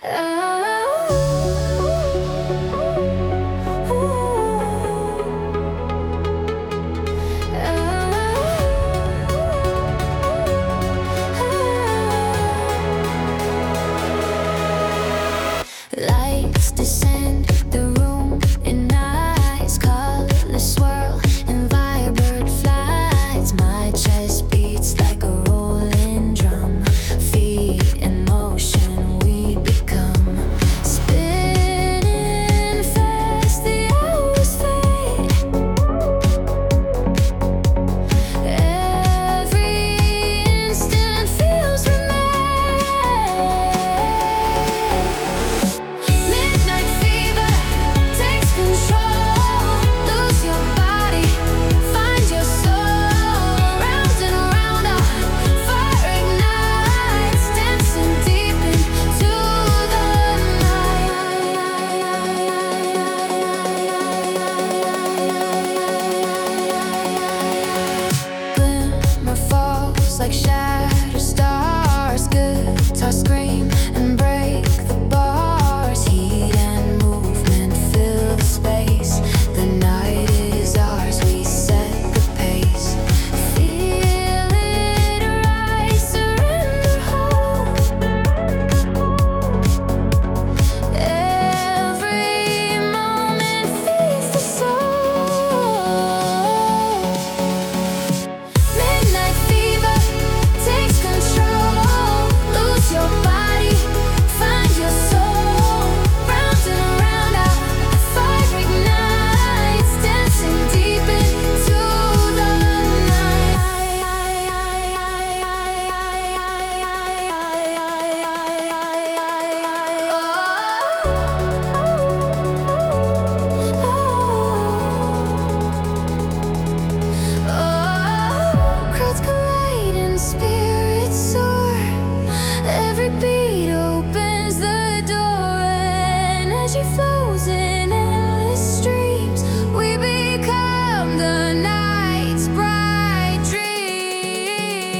Lights descend the room in eyes, colors swirl and vibrant flights. My chest beats like a rolling drum. Feet in motion, we become spinning fast. The hours fade. Every instant feels remain. Midnight fever takes control. Lose your body, find your soul. Round and around, our fire ignites, dancing deep into the night. Glimmer falls like shattered stars. Guitars scream and break the bars. Heat and movement fill the space. The night is ours, we set the pace. Feel it rise, surrender home. Every moment feeds the soul. Midnight fever takes control. Lose your body, find your soul. Round and around, our fire ignites, dancing deep into the crowds collide and spirits soar. Every beat opens the door. Energy flows in endless streams. We become the night's bright dream.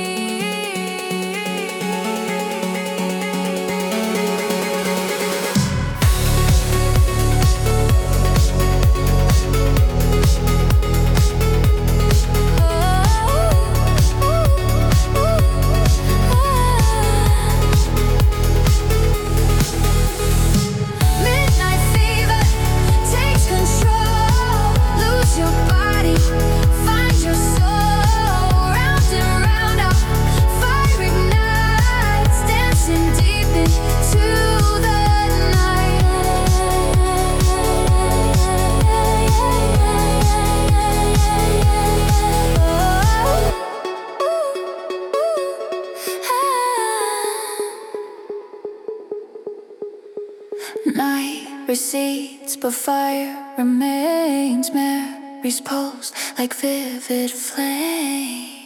Midnight fever takes control. Lose your body, find your soul. Round and round, our fire ignites, dancing deep into the night recedes, but fire remains. Memories pulse like vivid flame.